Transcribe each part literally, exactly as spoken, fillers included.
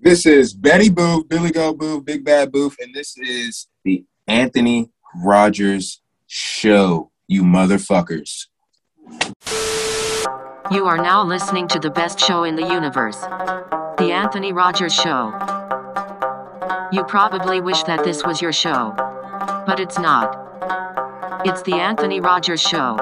This is Betty Booth, Billy Go Booth, Big Bad Booth, and this is the Anthony Rogers Show, you motherfuckers. You are now listening to the best show in the universe, The Anthony Rogers Show. You probably wish that this was your show, but it's not. It's The Anthony Rogers Show.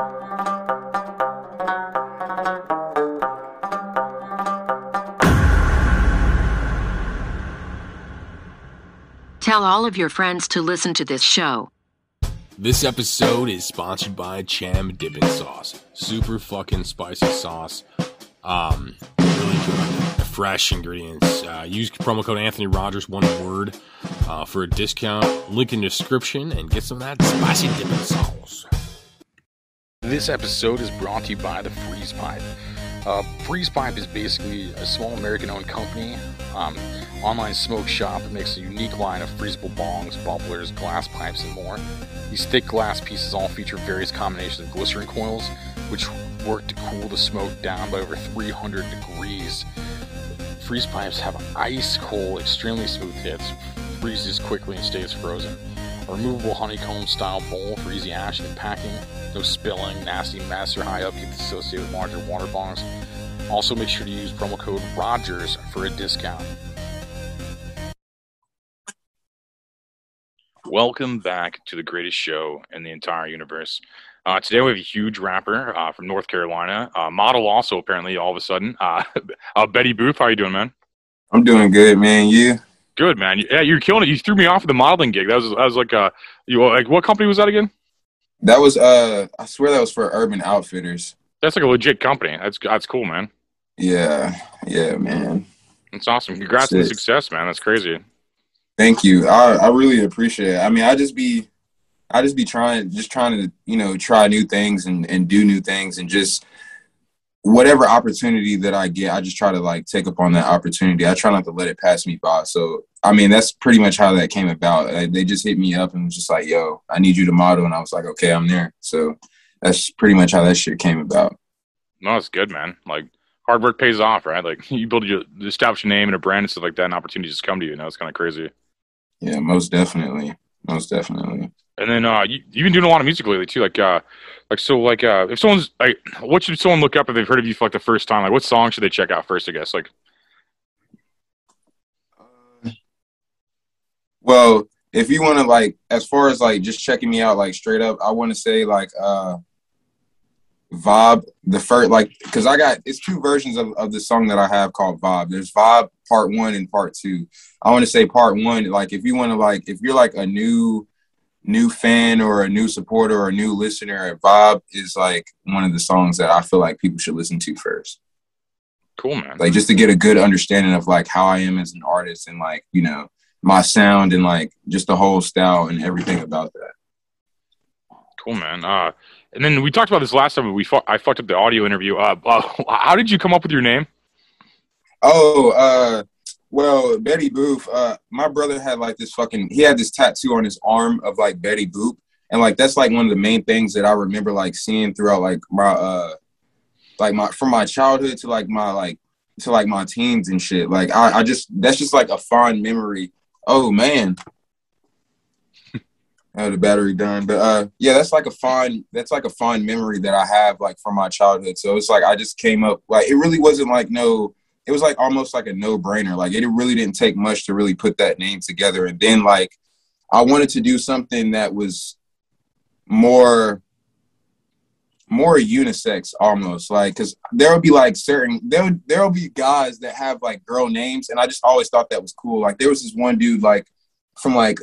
Tell all of your friends to listen to this show. This episode is sponsored by Cham Dippin' Sauce. Super fucking spicy sauce. Um, really good. Fresh ingredients. Uh, use promo code Anthony Rogers, one word, uh, for a discount. Link in the description and get some of that spicy dipping sauce. This episode is brought to you by the Freeze Pipe. Uh, Freeze Pipe is basically a small American-owned company, um, online smoke shop that makes a unique line of freezable bongs, bubblers, glass pipes, and more. These thick glass pieces all feature various combinations of glycerin coils, which work to cool the smoke down by over three hundred degrees. Freeze pipes have ice-cold, extremely smooth hits, freezes quickly and stays frozen. A removable honeycomb-style bowl for easy action and packing. No spilling, nasty mess, or high upkeep associated with larger water bongs. Also, make sure to use promo code Rogers for a discount. Welcome back to the greatest show in the entire universe. Uh, today we have a huge rapper uh, from North Carolina, uh, model also apparently all of a sudden. Uh, uh, Betty Booth, how you doing, man? I'm doing good, man. You? Good, man. Yeah, you're killing it. You threw me off with the modeling gig. That was, that was like, uh, you like what company was that again? That was, uh, I swear that was for Urban Outfitters. That's like a legit company. That's that's cool, man. Yeah, yeah, man. That's awesome. Congrats on the success, man. That's crazy. Thank you. I I really appreciate it. I mean, I just be, I just be trying, just trying to, you know, try new things and, and do new things and just whatever opportunity that I get, I just try to like take up on that opportunity. I try not to let it pass me by. So, I mean, that's pretty much how that came about. Like, they just hit me up and was just like, yo, I need you to model. And I was like, okay, I'm there. So that's pretty much how that shit came about. No, it's good, man. Like hard work pays off, right? Like you build your, establish a name and a brand and stuff like that and opportunities just come to you. You know, it's kind of crazy. Yeah, most definitely. Most definitely. And then uh, you, you've been doing a lot of music lately too. Like, uh, like so, like uh, if someone's like, what should someone look up if they've heard of you for like the first time? Like, what song should they check out first? I guess. Like, uh, well, if you want to like, as far as like just checking me out, like straight up, I want to say like, uh, Vibe, the first, like, because I got, it's two versions of, of the song that I have called Vibe. There's Vibe part one and part two. I want to say part one, like, if you want to, like, if you're like a new, new fan or a new supporter or a new listener, Vibe is like one of the songs that I feel like people should listen to first. Cool, man. Like, just to get a good understanding of like how I am as an artist and like, you know, my sound and like just the whole style and everything about that. Cool, man. Uh, and then we talked about this last time. We fu- I fucked up the audio interview. Uh, uh, how did you come up with your name? Oh, uh, well, Betty Booth. Uh, my brother had like this fucking. He had this tattoo on his arm of like Betty Boop, and like that's like one of the main things that I remember like seeing throughout like my uh, like my from my childhood to like my like to like my teens and shit. Like I, I just that's just like a fond memory. Oh man. Oh, the battery done. But uh yeah, that's like a fond that's like a fond memory that I have like from my childhood. So it's like I just came up like it really wasn't like no it was like almost like a no-brainer. Like it really didn't take much to really put that name together. And then like I wanted to do something that was more more unisex almost, like because there would be like certain there would there'll be guys that have like girl names, and I just always thought that was cool. Like there was this one dude like from like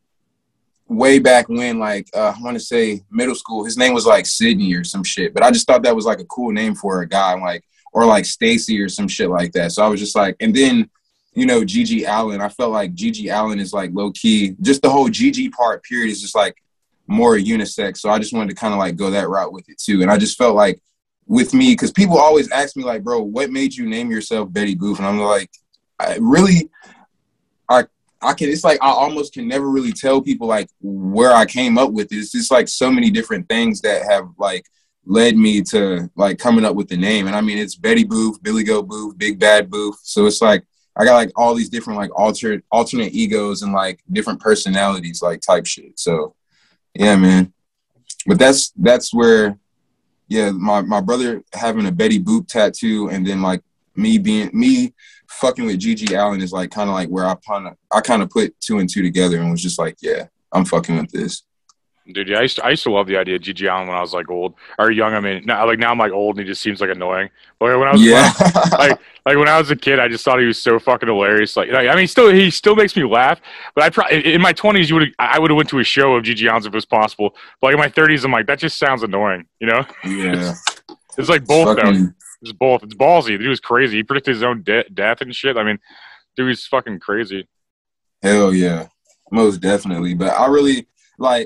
way back when, like uh, I want to say middle school. His name was like Sydney or some shit, but I just thought that was like a cool name for a guy, like or like Stacy or some shit like that. So I was just like, and then you know Gigi Allen. I felt like Gigi Allen is like low key. Just the whole Gigi part period is just like more unisex. So I just wanted to kind of like go that route with it too. And I just felt like with me, because people always ask me like, bro, what made you name yourself Betty Booth? And I'm like, I really, I. I can, it's like, I almost can never really tell people like where I came up with it. It's just like so many different things that have like led me to like coming up with the name. And I mean, it's Betty Booth, Billy Go Booth, Big Bad Booth. So it's like, I got like all these different like alternate alternate egos and like different personalities like type shit. So yeah, man. But that's that's where yeah, my, my brother having a Betty Boop tattoo and then like me being me fucking with Gigi Allen is like kind of like where I kind of I kind of put two and two together and was just like, yeah, I'm fucking with this. Dude, yeah, I used to, I used to love the idea of Gigi Allen when I was like old or young. I mean, now, like now I'm like old and he just seems like annoying. But like, when I was yeah. like like when I was a kid, I just thought he was so fucking hilarious. Like, like I mean, still he still makes me laugh. But I probably in my twenties, you would I would have went to a show of Gigi Allen's if it was possible. But like in my thirties, I'm like that just sounds annoying. You know? Yeah. It's, it's like both fucking, though. It's both. It's ballsy. The dude was crazy. He predicted his own de- death and shit. I mean, dude, he's fucking crazy. Hell yeah, most definitely. But I really like.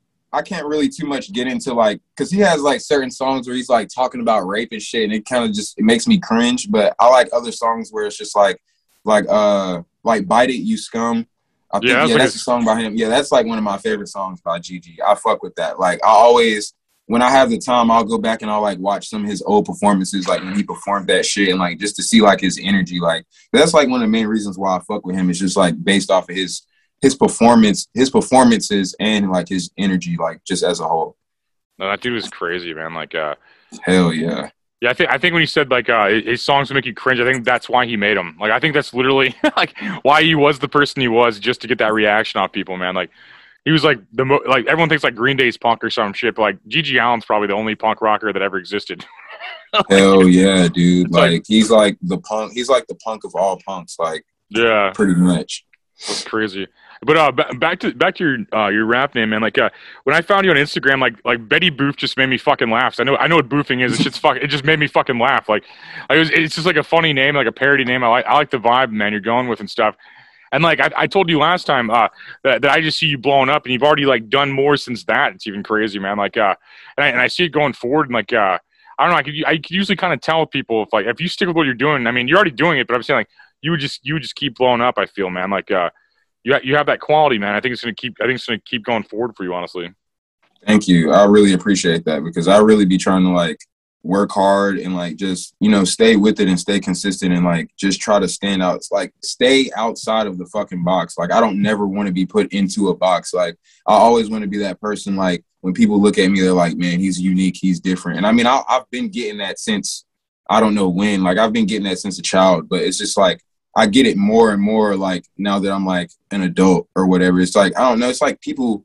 I can't really too much get into like, cause he has like certain songs where he's like talking about rape and shit, and it kind of just it makes me cringe. But I like other songs where it's just like, like uh, like "Bite It, You Scum." I think Yeah, yeah, that's that's, like a song by him. Yeah, that's like one of my favorite songs by Gigi. I fuck with that. Like I always, when I have the time, I'll go back and I'll like watch some of his old performances, like when he performed that shit, and like just to see like his energy. Like that's like one of the main reasons why I fuck with him. Is just like based off of his. his performance, his performances and like his energy, like just as a whole. No, that dude was crazy, man. Like, uh, hell yeah. Yeah, I think I think when he said like uh, his songs would make you cringe, I think that's why he made them. Like, I think that's literally like why he was the person he was, just to get that reaction off people, man. Like, he was like the mo- like everyone thinks like Green Day's punk or some shit, but like Gigi Allen's probably the only punk rocker that ever existed. Like, hell yeah, dude. Like, like he's like the punk. He's like the punk of all punks. Like, yeah, pretty much. That's crazy. But uh, b- back to back to your uh, your rap name, man. Like uh, when I found you on Instagram, like like Betty Boop just made me fucking laugh. So I know I know what boofing is. It's just fuck. It just made me fucking laugh. Like, like it was, it's just like a funny name, like a parody name. I like I like the vibe, man. You're going with and stuff. And like I, I told you last time, uh, that, that I just see you blowing up, and you've already like done more since that. It's even crazy, man. Like uh, and I, and I see it going forward, and like uh, I don't know. I could I could usually kind of tell people if like if you stick with what you're doing. I mean, you're already doing it, but I'm saying like you would just you would just keep blowing up. I feel, man. Like uh. You you have that quality, man. I think it's gonna keep. I think it's gonna keep going forward for you, honestly. Thank you. I really appreciate that because I really be trying to like work hard and like just you know stay with it and stay consistent and like just try to stand out. It's like stay outside of the fucking box. Like I don't never want to be put into a box. Like I always want to be that person. Like when people look at me, they're like, man, he's unique. He's different. And I mean, I, I've been getting that since I don't know when. Like I've been getting that since a child. But it's just like. I get it more and more like now that I'm like an adult or whatever. It's like, I don't know. It's like people,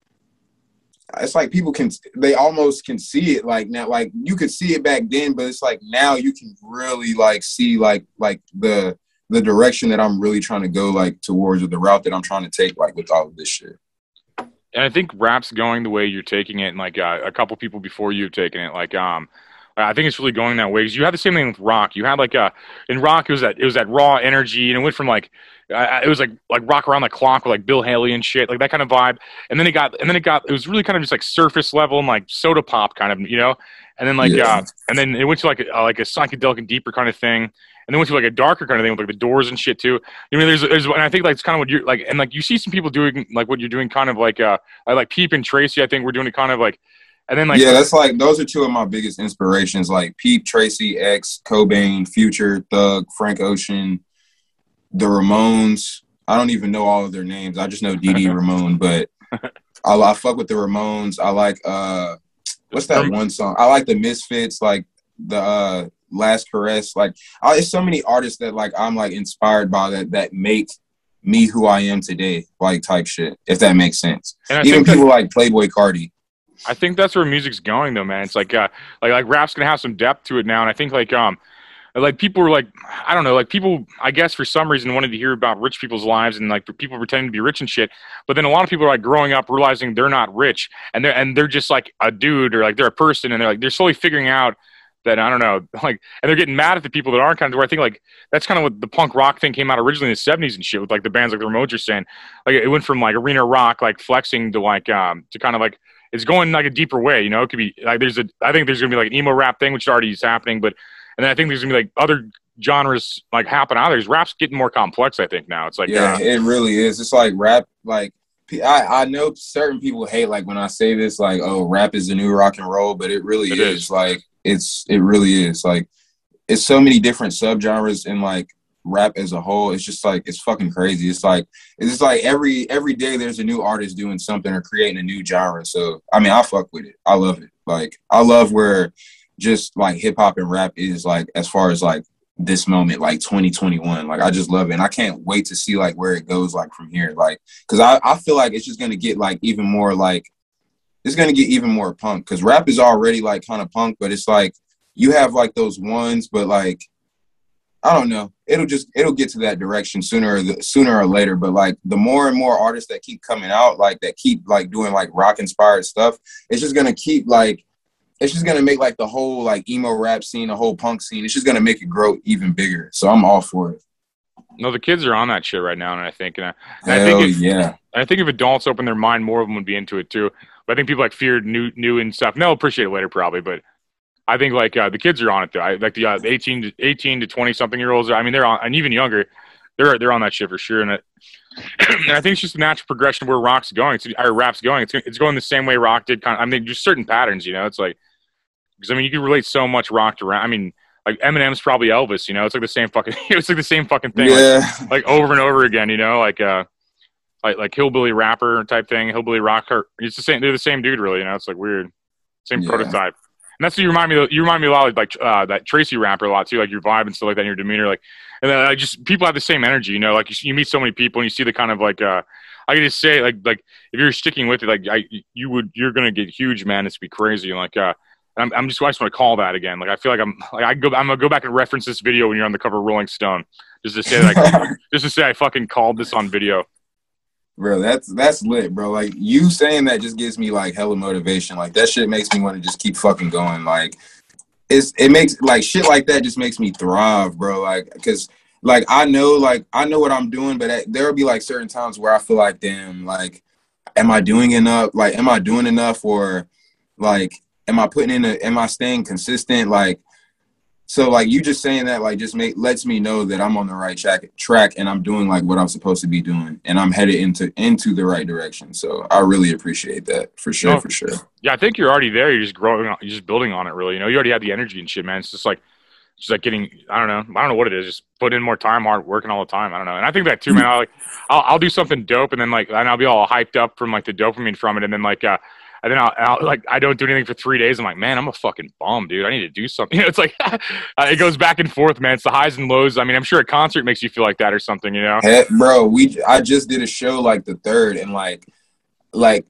it's like people can, they almost can see it like now, like you could see it back then, but it's like now you can really like see like, like the, the direction that I'm really trying to go like towards or the route that I'm trying to take like with all of this shit. And I think rap's going the way you're taking it. And like uh, a couple people before you've taken it, like, um, I think it's really going that way because you had the same thing with rock. You had like a in rock it was that it was that raw energy and it went from like uh, it was like like rock around the clock with like Bill Haley and shit like that kind of vibe. And then it got and then it got it was really kind of just like surface level and like soda pop kind of you know. And then like yeah. uh, and then it went to like a, like a psychedelic and deeper kind of thing. And then went to like a darker kind of thing with like the Doors and shit too. You know, there's there's and I think like it's kind of what you're like and like you see some people doing like what you're doing kind of like uh like Peep and Tracy. I think we're doing it kind of like. And then like yeah, that's like those are two of my biggest inspirations, like Peep, Tracy, X, Cobain, Future, Thug, Frank Ocean, the Ramones. I don't even know all of their names. I just know Dee Dee Ramone, but I, I fuck with the Ramones. I like uh, what's that one song? I like the Misfits, like the uh, Last Caress. Like, I, there's so many artists that like I'm like inspired by that that make me who I am today, like type shit. If that makes sense. Even people that- like Playboy Cardi. I think that's where music's going, though, man. It's like, uh, like, like rap's gonna have some depth to it now, and I think, like, um, like people were like, I don't know, like people, I guess for some reason wanted to hear about rich people's lives and like people pretending to be rich and shit. But then a lot of people are like growing up realizing they're not rich, and they're and they're just like a dude or like they're a person, and they're like they're slowly figuring out that I don't know, like, and they're getting mad at the people that aren't kind of. Where I think like that's kind of what the punk rock thing came out originally in the seventies and shit with like the bands like the Ramones are saying, like it went from like arena rock like flexing to like um to kind of like. It's going like a deeper way, you know. It could be like there's a. I think there's gonna be like an emo rap thing, which already is happening, but and then I think there's gonna be like other genres like happen out there. Rap's getting more complex. I think now it's like yeah, uh, it really is. It's like rap. Like I, I know certain people hate like when I say this, like oh, rap is the new rock and roll, but it really it is. is. Like it's it really is. Like it's so many different subgenres and like rap as a whole, it's just like it's fucking crazy. It's like it's just like every every day there's a new artist doing something or creating a new genre. So I mean, I fuck with it. I love it. Like I love where just like hip hop and rap is like as far as like this moment, like twenty twenty-one. Like I just love it, and I can't wait to see like where it goes like from here. Like because I I feel like it's just gonna get like even more like it's gonna get even more punk because rap is already like kind of punk, but it's like you have like those ones, but like I don't know. It'll just it'll get to that direction sooner or the, sooner or later. But like the more and more artists that keep coming out, like that keep like doing like rock inspired stuff, it's just gonna keep like it's just gonna make like the whole like emo rap scene, the whole punk scene. It's just gonna make it grow even bigger. So I'm all for it. No, the kids are on that shit right now, and I think, and I, and Hell I think if, yeah. I think if adults open their mind, more of them would be into it too. But I think people like fear new, new and stuff. And they'll appreciate it later, probably. But I think like uh, the kids are on it though. I, like the uh, eighteen to eighteen to twenty something year olds. I mean, they're on, and even younger. They're they're on that shit for sure. And, it, and I think it's just a natural progression of where rock's going. It's, or rap's going. It's it's going the same way rock did. Kind of, I mean, just certain patterns. You know, it's like because I mean, you can relate so much rock to rap. I mean, like Eminem's probably Elvis. You know, it's like the same fucking. It's like the same fucking thing. Yeah. Like, like over and over again. You know, like uh, like like hillbilly rapper type thing, hillbilly rocker. It's the same. They're the same dude, really. You know, it's like weird. Same Yeah. prototype. And that's what you remind me of. You remind me a lot of like uh, that Tracy rapper a lot too, like your vibe and stuff like that, and your demeanor. Like, and then I just people have the same energy, you know. Like you, you meet so many people and you see the kind of like uh, I can just say like like if you're sticking with it, like I you would you're gonna get huge, man. It's be crazy. And like uh, I'm I'm just I just want to call that again. Like I feel like I'm like I go I'm gonna go back and reference this video when you're on the cover of Rolling Stone, just to say like just to say I fucking called this on video. Bro, that's that's lit, bro. Like you saying that just gives me like hella motivation. Like that shit makes me want to just keep fucking going. Like it's it makes like shit like that just makes me thrive, bro. Like because like I know like I know what I'm doing, but at, there'll be like certain times where I feel like damn, like am I doing enough? Like am I doing enough or like am I putting in a am I staying consistent? Like so like you just saying that like just make lets me know that I'm on the right track track and I'm doing like what I'm supposed to be doing and I'm headed into into the right direction. So I really appreciate that for sure, Oh, for sure. Yeah, I think you're already there. You're just growing. You're just building on it. Really, you know, you already have the energy and shit, man. It's just like, just like getting. I don't know. I don't know what it is. Just put in more time, hard working all the time. I don't know. And I think that too, man. I like, I'll, I'll do something dope, and then like, and I'll be all hyped up from like the dopamine from it, and then like, uh, and then I'll, I'll like, I don't do anything for three days. I'm like, man, I'm a fucking bum, dude. I need to do something. You know, it's like, uh, it goes back and forth, man. It's the highs and lows. I mean, I'm sure a concert makes you feel like that or something, you know? Hey, bro, we I just did a show like the third, and like, like.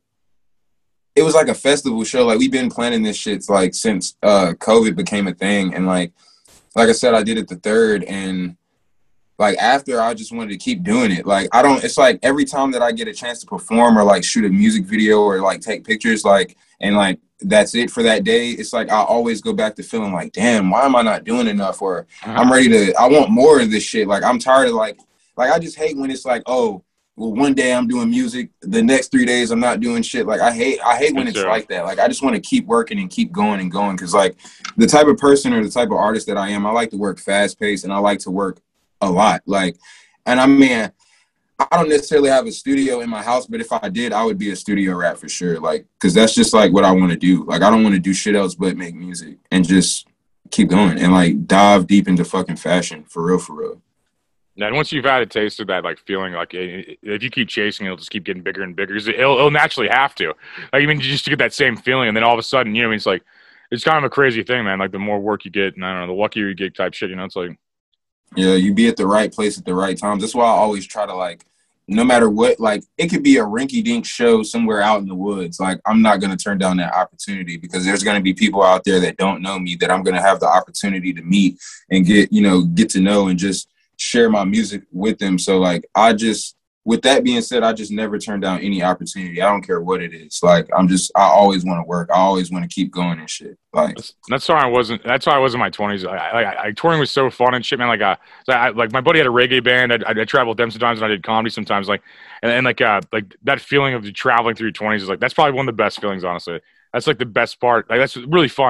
It was like a festival show. Like we've been planning this shit like since uh COVID became a thing. And like like I said, I did it the third and like after I just wanted to keep doing it. Like I don't it's like every time that I get a chance to perform or like shoot a music video or like take pictures, like and like that's it for that day, it's like I always go back to feeling like, damn, why am I not doing enough? Or I'm ready to I want more of this shit. Like I'm tired of like like I just hate when it's like, oh, well, one day I'm doing music, the next three days I'm not doing shit. Like I hate, I hate when it's like that. Like I just want to keep working and keep going and going. Cause like the type of person or the type of artist that I am, I like to work fast paced and I like to work a lot. Like, and I mean, I don't necessarily have a studio in my house, but if I did, I would be a studio rat for sure. Like, cause that's just like what I want to do. Like, I don't want to do shit else but make music and just keep going and like dive deep into fucking fashion for real, for real. And once you've had a taste of that, like feeling like if you keep chasing, it'll just keep getting bigger and bigger. It'll, it'll naturally have to. Like, I mean, just to get that same feeling, and then all of a sudden, you know, I mean, it's like it's kind of a crazy thing, man. Like the more work you get, and I don't know, the luckier you get, type shit. You know, it's like yeah, you be at the right place at the right times. That's why I always try to like, no matter what, like it could be a rinky-dink show somewhere out in the woods. Like I'm not gonna turn down that opportunity because there's gonna be people out there that don't know me that I'm gonna have the opportunity to meet and get, you know, get to know and just share my music with them. So like I just with that being said, I just never turn down any opportunity. I don't care what it is. Like I'm just I always want to work. I always want to keep going and shit. Like that's, that's why I wasn't that's why I was in my twenties. I, I, I touring was so fun and shit, man. Like uh I, like my buddy had a reggae band. I, I, I traveled with them sometimes and I did comedy sometimes. Like and, and like uh like that feeling of traveling through your twenties is like that's probably one of the best feelings, honestly. That's like the best part. Like that's really fun.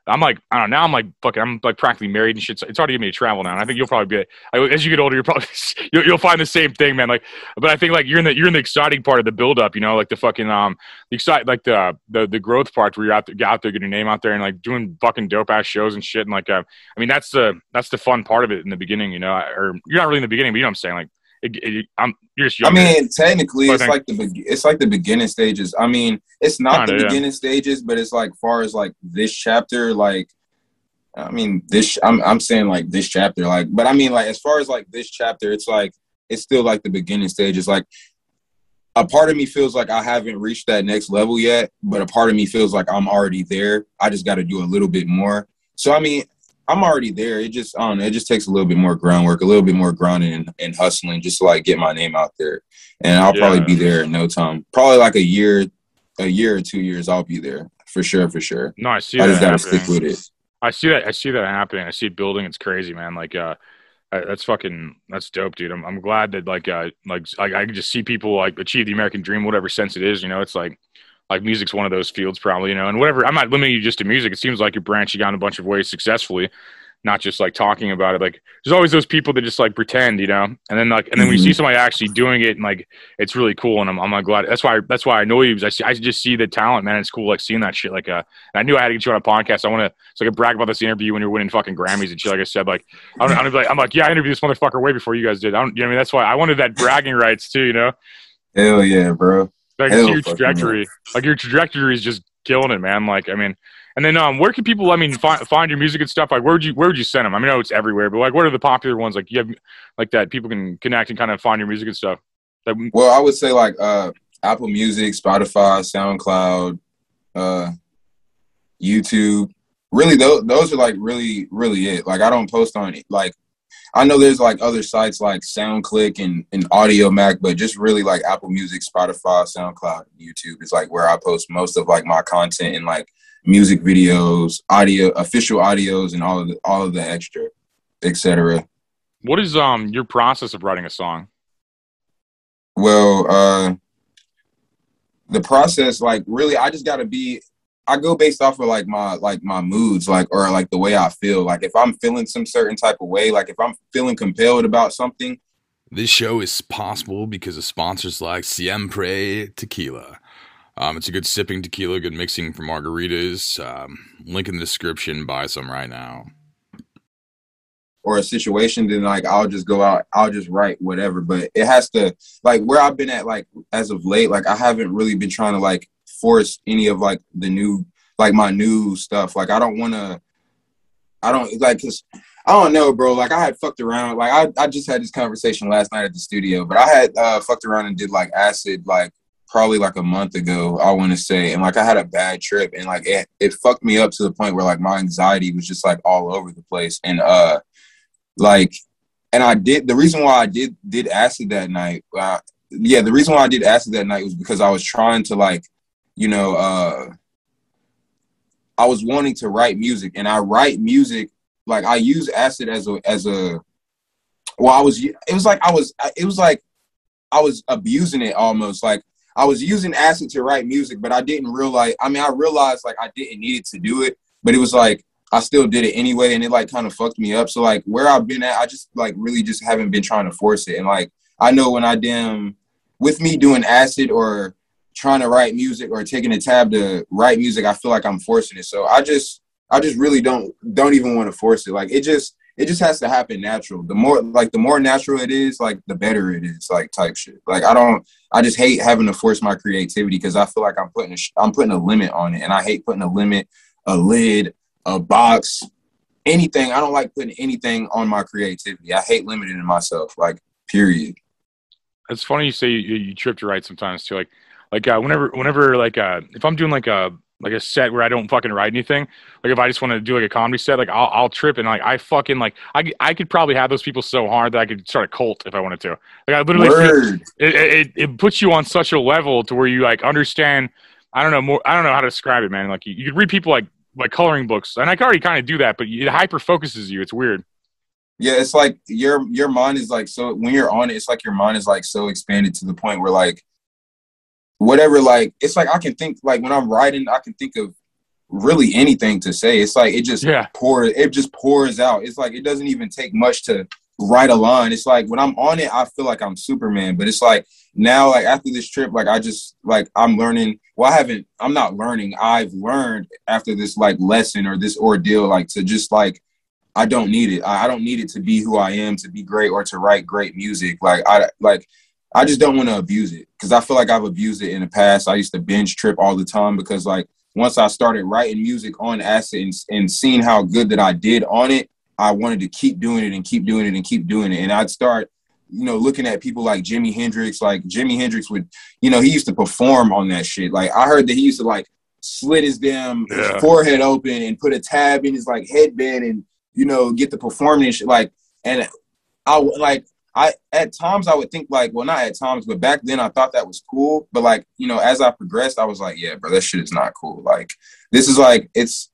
I'm like, I don't know. Now I'm like, fucking, I'm like practically married and shit. So it's hard to get me to travel now. And I think you'll probably be, like, as you get older, you're probably, you'll, you'll find the same thing, man. Like, but I think like you're in the, you're in the exciting part of the build up, you know, like the fucking, um, the excite, like the, the, the growth part where you're out there, get out there, get your name out there and like doing fucking dope ass shows and shit. And like, uh, I mean, that's the, that's the fun part of it in the beginning, you know, or you're not really in the beginning, but you know what I'm saying? Like, it, it, I'm, you're just younger. I mean, technically, it's like the it's like the beginning stages. I mean, it's not Kinda, the beginning yeah. stages, but it's like far as like this chapter, like, I mean, this I'm I'm saying like this chapter, like, but I mean, like as far as like this chapter, it's like it's still like the beginning stages. Like, a part of me feels like I haven't reached that next level yet, but a part of me feels like I'm already there. I just got to do a little bit more. So I mean, I'm already there. It just, I don't know, it just takes a little bit more groundwork, a little bit more grinding and, and hustling just to, like, get my name out there. And I'll yeah. probably be there in no time. Probably, like, a year, a year or two years, I'll be there. For sure, for sure. No, I see I that just got to stick with it. I see that. I see that happening. I see it building. It's crazy, man. Like, uh, that's fucking, that's dope, dude. I'm I'm glad that, like, uh, like, like I can just see people, like, achieve the American dream, whatever sense it is, you know? It's like, Like music's one of those fields probably, you know, and whatever. I'm not limiting you just to music. It seems like you're branching out in a bunch of ways successfully, not just like talking about it. Like there's always those people that just like pretend, you know, and then like, and then when you see somebody actually doing it and like, it's really cool. And I'm, I'm like glad. That's why, that's why I know you. I see, I just see the talent, man. It's cool. Like seeing that shit. Like, uh, and I knew I had to get you on a podcast. I want to, so I could brag about this interview when you're winning fucking Grammys and shit. Like I said, like, I'm, I'm like, I'm like, yeah, I interviewed this motherfucker way before you guys did. I don't, you know what I mean? That's why I wanted that bragging rights too, you know? Hell yeah, bro. Like Hell your trajectory, man. Like your trajectory is just killing it, man. Like, I mean, and then um, where can people, I mean, find find your music and stuff? Like, where would you where would you send them? I mean, I know it's everywhere, but like, what are the popular ones? Like, you have like that people can connect and kind of find your music and stuff. That, well, I would say like uh, Apple Music, Spotify, SoundCloud, uh, YouTube. Really, those those are like really really it. Like, I don't post on it. Like, I know there's like other sites like SoundClick and, and Audio Mac, but just really like Apple Music, Spotify, SoundCloud, YouTube is like where I post most of like my content and like music videos, audio, official audios, and all of the all of the extra, et cetera. What is um your process of writing a song? Well, uh, the process, like really, I just got to be. I go based off of like my like my moods, like or like the way I feel. Like if I'm feeling some certain type of way, like if I'm feeling compelled about something. This show is possible because of sponsors like Siempre Tequila. Um, it's a good sipping tequila, good mixing for margaritas. Um, link in the description. Buy some right now. Or a situation, then like I'll just go out, I'll just write whatever. But it has to like where I've been at like as of late, like I haven't really been trying to like force any of like the new like my new stuff. Like I don't want to I don't like cause I don't know, bro. Like I had fucked around. Like I, I just had this conversation last night at the studio, but I had uh fucked around and did like acid like probably like a month ago, I want to say, and like I had a bad trip and like it, it fucked me up to the point where like my anxiety was just like all over the place. And uh like and I did the reason why I did did acid that night uh, yeah the reason why I did acid that night was because I was trying to like you know, uh, I was wanting to write music, and I write music like I use acid as a as a. Well, I was. It was like I was. It was like I was abusing it almost. Like I was using acid to write music, but I didn't realize. I mean, I realized like I didn't need it to do it, but it was like I still did it anyway, and it like kind of fucked me up. So like where I've been at, I just like really just haven't been trying to force it, and like I know when I damn with me doing acid or trying to write music or taking a tab to write music, I feel like I'm forcing it. So I just, I just really don't, don't even want to force it. Like it just, it just has to happen natural. The more, like the more natural it is, like the better it is, like type shit. Like I don't, I just hate having to force my creativity because I feel like I'm putting, a, I'm putting a limit on it, and I hate putting a limit, a lid, a box, anything. I don't like putting anything on my creativity. I hate limiting myself. Like period. It's funny you say you, you trip to write sometimes too. Like. Like uh, whenever, whenever, like uh, if I'm doing like a like a set where I don't fucking write anything, like if I just want to do like a comedy set, like I'll I'll trip and like I fucking like I, I could probably have those people so hard that I could start a cult if I wanted to. Like I literally, feel, it, it it puts you on such a level to where you like understand. I don't know more. I don't know how to describe it, man. Like you, you could read people like like coloring books, and I can already kind of do that, but it hyper focuses you. It's weird. Yeah, it's like your your mind is like so when you're on it, it's like your mind is like so expanded to the point where like. Whatever, like, it's like I can think, like, when I'm writing, I can think of really anything to say. It's like, it just yeah. pours, it just pours out. It's like, it doesn't even take much to write a line. It's like, when I'm on it, I feel like I'm Superman, but it's like now, like after this trip, like I just, like, I'm learning, well, I haven't, I'm not learning. I've learned after this like lesson or this ordeal, like to just like, I don't need it. I, I don't need it to be who I am, to be great or to write great music. Like I, like, I just don't want to abuse it because I feel like I've abused it in the past. I used to binge trip all the time because like once I started writing music on acid and, and seeing how good that I did on it, I wanted to keep doing it and keep doing it and keep doing it. And I'd start, you know, looking at people like Jimi Hendrix. Like Jimi Hendrix would, you know, he used to perform on that shit. Like I heard that he used to like slit his damn yeah. his forehead open and put a tab in his like headband and, you know, get the performing and shit. Like, and I like, I, at times I would think like, well, not at times, but back then I thought that was cool. But like, you know, as I progressed, I was like, yeah, bro, that shit is not cool. Like, this is like, it's,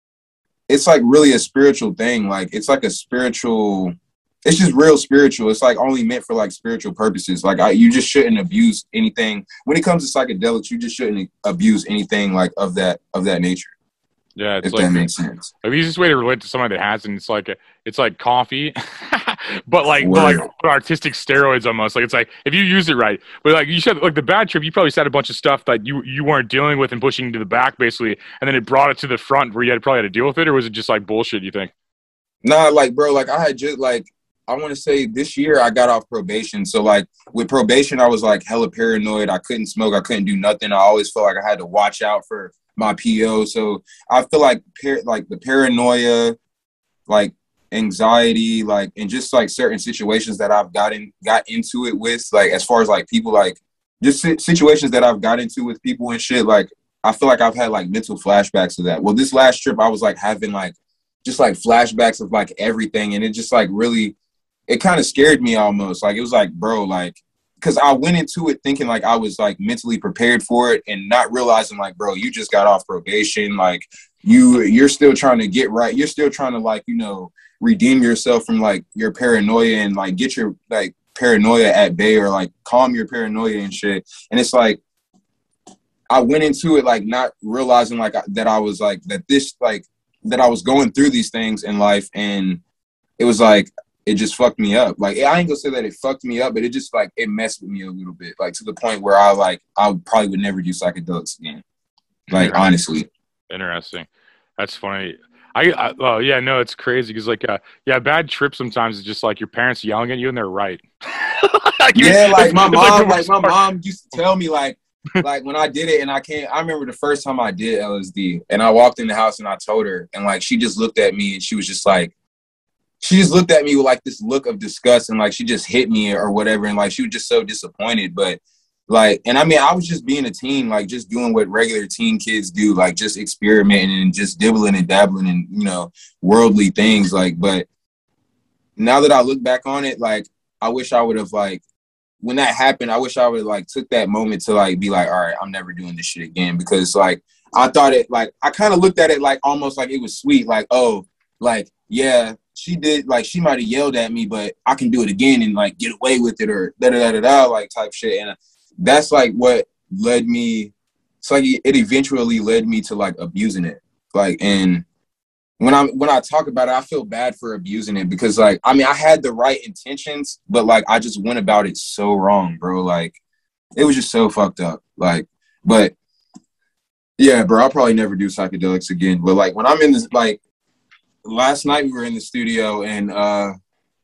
it's like really a spiritual thing. Like, it's like a spiritual, it's just real spiritual. It's like only meant for like spiritual purposes. Like I, you just shouldn't abuse anything. When it comes to psychedelics, you just shouldn't abuse anything like of that, of that nature. Yeah, it's if like that makes sense. The easiest way to relate to somebody that has, and it's like a, it's like coffee, but like but like artistic steroids almost. Like it's like if you use it right, but like you said, like the bad trip, you probably said a bunch of stuff that you you weren't dealing with and pushing to the back basically, and then it brought it to the front where you had probably had to deal with it, or was it just like bullshit? You think? Nah, like bro, like I had just like I want to say this year I got off probation, so like with probation I was like hella paranoid. I couldn't smoke, I couldn't do nothing. I always felt like I had to watch out for my P O. So I feel like par- like the paranoia, like anxiety, like and just like certain situations that I've gotten got into it with, like as far as like people, like just situations that I've got into with people and shit, like I feel like I've had like mental flashbacks of that. Well, this last trip I was like having like just like flashbacks of like everything, and it just like really, it kind of scared me almost. Like it was like, bro, like because I went into it thinking like I was like mentally prepared for it and not realizing like, bro, you just got off probation. Like you, you're still trying to get right. You're still trying to like, you know, redeem yourself from like your paranoia and like get your like paranoia at bay or like calm your paranoia and shit. And it's like, I went into it like not realizing like that I was like, that this like, that I was going through these things in life. And it was like, it just fucked me up. Like, I ain't gonna say that it fucked me up, but it just, like, it messed with me a little bit. Like, to the point where I, like, I probably would never do psychedelics again. Like, honestly. Interesting. That's funny. I, I oh, yeah, no, it's crazy. Because, like, uh, yeah, bad trip sometimes is just, like, your parents yelling at you and they're right. like, yeah, like, my mom, like, my mom used to tell me, like, like, when I did it and I can't, I remember the first time I did L S D and I walked in the house and I told her and, like, she just looked at me and she was just like, she just looked at me with like this look of disgust and like she just hit me or whatever. And like she was just so disappointed. But like, and I mean, I was just being a teen, like just doing what regular teen kids do, like just experimenting and just dibbling and dabbling in, you know, worldly things. Like, but now that I look back on it, like, I wish I would have like, when that happened, I wish I would have like took that moment to like be like, all right, I'm never doing this shit again. Because like, I thought it like, I kind of looked at it like almost like it was sweet. Like, oh, like, yeah, she did, like, she might have yelled at me, but I can do it again and, like, get away with it or da-da-da-da-da, like, type shit. And that's, like, what led me, it's like it eventually led me to, like, abusing it. Like, and when I when I talk about it, I feel bad for abusing it because, like, I mean, I had the right intentions, but, like, I just went about it so wrong, bro. Like, it was just so fucked up. Like, but, yeah, bro, I'll probably never do psychedelics again. But, like, when I'm in this, like, last night we were in the studio and uh,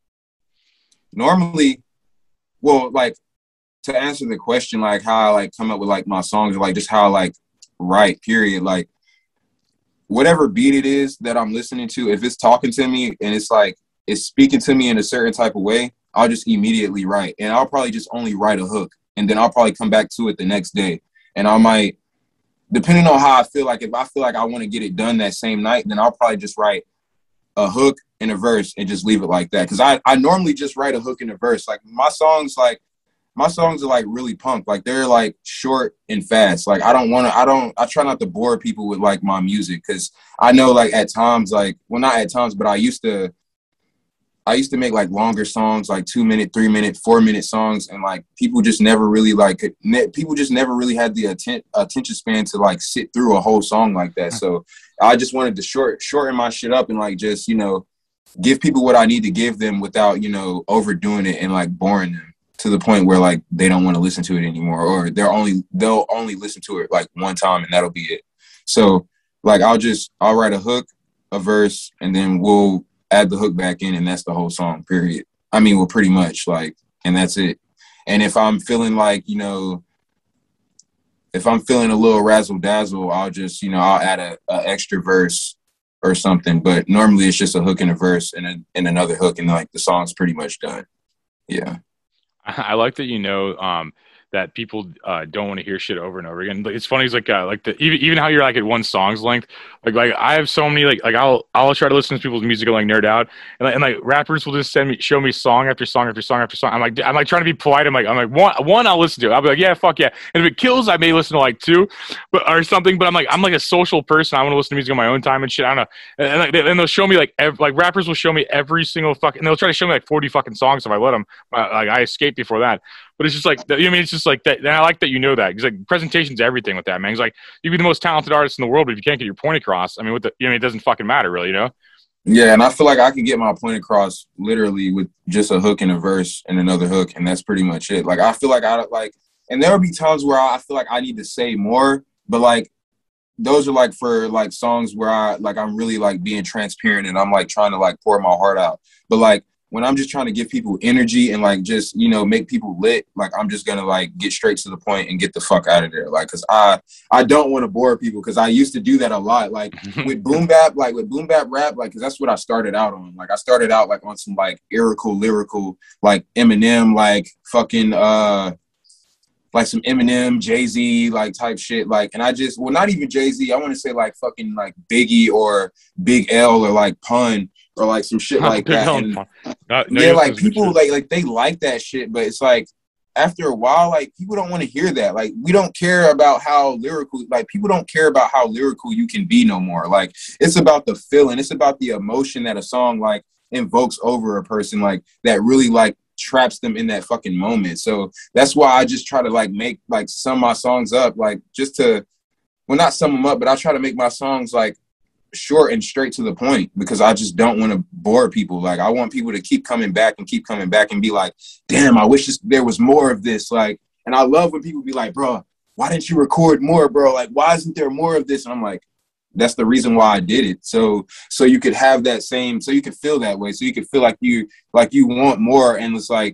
normally, well, like to answer the question, like how I like come up with like my songs or like just how I like write, period. Like whatever beat it is that I'm listening to, if it's talking to me and it's like, it's speaking to me in a certain type of way, I'll just immediately write. And I'll probably just only write a hook and then I'll probably come back to it the next day. And I might, depending on how I feel, like if I feel like I want to get it done that same night, then I'll probably just write a hook and a verse and just leave it like that. Cause I, I normally just write a hook and a verse. Like my songs, like my songs are like really punk. Like they're like short and fast. Like I don't want to, I don't, I try not to bore people with like my music. Cause I know like at times, like, well, not at times, but I used to, I used to make like longer songs, like two minute, three minute, four minute songs. And like people just never really like, could, ne- people just never really had the atten- attention span to like sit through a whole song like that. So I just wanted to short, shorten my shit up and like, just, you know, give people what I need to give them without, you know, overdoing it and like boring them to the point where like they don't want to listen to it anymore, or they're only, they'll only listen to it like one time and that'll be it. So like, I'll just, I'll write a hook, a verse, and then we'll add the hook back in, and that's the whole song, period. I mean, well, pretty much, like, and that's it. And if I'm feeling like, you know, if I'm feeling a little razzle dazzle, I'll just, you know, I'll add a, a extra verse or something. But normally it's just a hook and a verse and a, and another hook, and like the song's pretty much done. Yeah. I like that, you know, um, that people uh, don't want to hear shit over and over again. Like, it's funny, it's like uh, like the even even how you're like at one song's length. Like like I have so many like like I'll I'll try to listen to people's music and like nerd out, and like, and like rappers will just send me show me song after song after song after song. I'm like I'm like trying to be polite. I'm like I'm like one one I'll listen to. I'll be like, yeah, fuck yeah. And if it kills, I may listen to like two, but or something. But I'm like I'm like a social person. I want to listen to music on my own time and shit. I don't know. And, and like and they'll show me like ev- like rappers will show me every single fucking. And they'll try to show me like forty fucking songs if I let them. Uh, like I escaped before that. But it's just like, you know, I mean, it's just like that. And I like that you know that. Because like presentation's everything with that, man. It's like, you can be the most talented artist in the world, but if you can't get your point across, I mean, what the, you know, it doesn't fucking matter, really, you know? Yeah, and I feel like I can get my point across literally with just a hook and a verse and another hook, and that's pretty much it. Like, I feel like I like, and there will be times where I feel like I need to say more, but like, those are like for like songs where I like I'm really like being transparent and I'm like trying to like pour my heart out. But like, when I'm just trying to give people energy and like just, you know, make people lit, like I'm just gonna like get straight to the point and get the fuck out of there. Like, cause I I don't want to bore people, cause I used to do that a lot. Like with boom bap, like with boom bap rap, like cause that's what I started out on. Like I started out like on some like lyrical, lyrical, like Eminem, like fucking uh like some Eminem, Jay-Z, like type shit. Like, and I just, well, not even Jay-Z. I want to say like fucking like Biggie or Big L or like Pun or like some shit like that. And, uh, no, yeah, like people like, like they like that shit, but it's like after a while, like people don't want to hear that. Like we don't care about how lyrical, like people don't care about how lyrical you can be no more. Like it's about the feeling. It's about the emotion that a song like invokes over a person, like that really like traps them in that fucking moment. So that's why I just try to like make like sum my songs up, like just to, well, not sum them up, but I try to make my songs like short and straight to the point, because I just don't want to bore people. Like I want people to keep coming back and keep coming back and be like, damn, I wish this, there was more of this. Like, and I love when people be like, bro, why didn't you record more, bro? Like, why isn't there more of this? And I'm like, that's the reason why I did it. So, so you could have that same, so you could feel that way. So you could feel like you, like you want more. And it's like,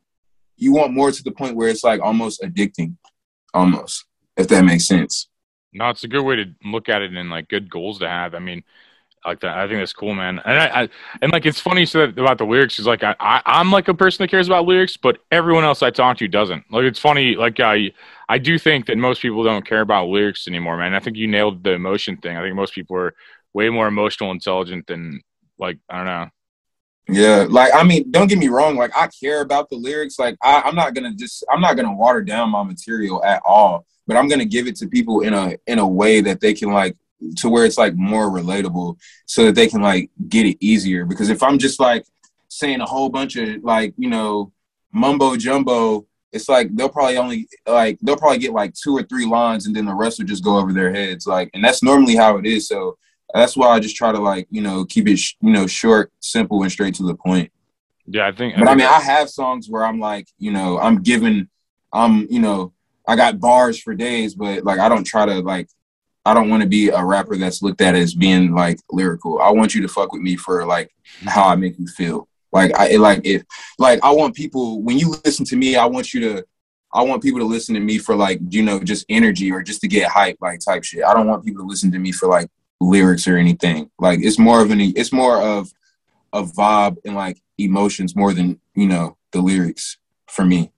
you want more to the point where it's like almost addicting, almost, if that makes sense. No, it's a good way to look at it and like good goals to have. I mean, like that, I think that's cool, man. And I, I and like it's funny you said about the lyrics. Is like I, I I'm like a person that cares about lyrics, but everyone else I talk to doesn't. Like it's funny. Like I I do think that most people don't care about lyrics anymore, man. I think you nailed the emotion thing. I think most people are way more emotional intelligent than like I don't know. Yeah, like I mean, don't get me wrong. Like I care about the lyrics. Like I, I'm not gonna just I'm not gonna water down my material at all. But I'm gonna give it to people in a in a way that they can like, to where it's like more relatable, so that they can like get it easier. Because if I'm just like saying a whole bunch of like, you know, mumbo jumbo, it's like they'll probably only like they'll probably get like two or three lines, and then the rest will just go over their heads. Like, and that's normally how it is. So that's why I just try to like, you know, keep it sh- you know short, simple, and straight to the point. Yeah, I think. But I, I mean, that- I have songs where I'm like, you know, I'm giving, I'm you know. I got bars for days, but like I don't try to like I don't want to be a rapper that's looked at as being like lyrical. I want you to fuck with me for like how I make you feel. Like I it, like if like I want people, when you listen to me, I want you to I want people to listen to me for like, you know, just energy or just to get hype, like type shit. I don't want people to listen to me for like lyrics or anything. Like it's more of an it's more of a vibe and like emotions more than, you know, the lyrics for me.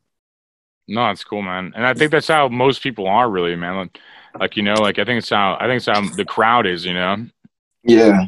No, it's cool, man. And I think that's how most people are, really, man. Like, like, you know, like I think it's how I think it's how the crowd is, you know. Yeah,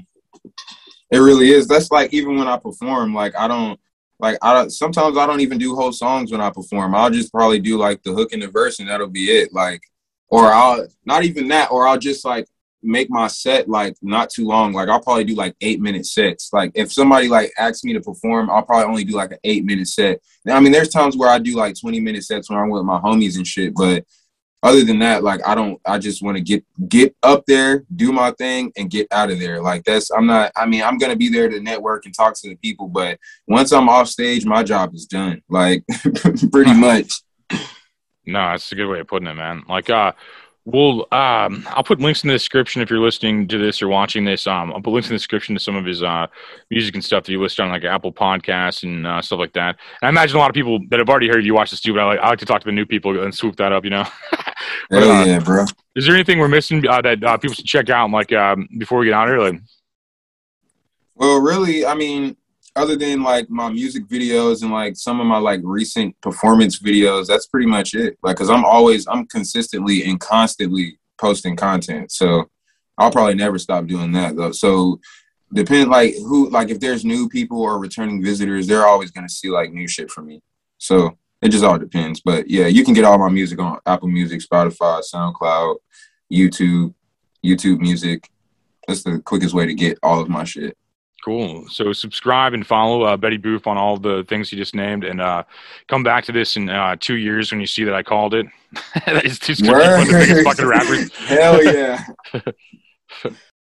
it really is. That's like even when I perform, like I don't like I don't. Sometimes I don't even do whole songs when I perform. I'll just probably do like the hook and the verse, and that'll be it. Like, or I'll not even that, or I'll just like make my set like not too long. Like I'll probably do like eight minute sets. Like if somebody like asks me to perform, I'll probably only do like an eight minute set. Now, I mean, there's times where I do like twenty minute sets when I'm with my homies and shit. But other than that, like I don't, I just want to get, get up there, do my thing and get out of there. Like that's, I'm not, I mean, I'm going to be there to network and talk to the people. But once I'm off stage, my job is done. Like pretty much. No, that's a good way of putting it, man. Like, uh, we'll, um, I'll put links in the description if you're listening to this or watching this. Um, I'll put links in the description to some of his uh, music and stuff that you list on like Apple Podcasts and uh, stuff like that. And I imagine a lot of people that have already heard you watch this too, but I like, I like to talk to the new people and swoop that up, you know? But, Hell uh, yeah, bro. Is there anything we're missing uh, that uh, people should check out, like, um, before we get out of here? Like, well, really, I mean, other than like my music videos and like some of my like recent performance videos, that's pretty much it. Like, cause I'm always, I'm consistently and constantly posting content. So I'll probably never stop doing that though. So depend like who, like if there's new people or returning visitors, they're always going to see like new shit from me. So it just all depends. But yeah, you can get all my music on Apple Music, Spotify, SoundCloud, YouTube, YouTube Music. That's the quickest way to get all of my shit. Cool. So subscribe and follow uh, Betty Boop on all the things you just named, and uh, come back to this in uh, two years when you see that I called it. That is just gonna be one of the biggest fucking rappers. Hell yeah.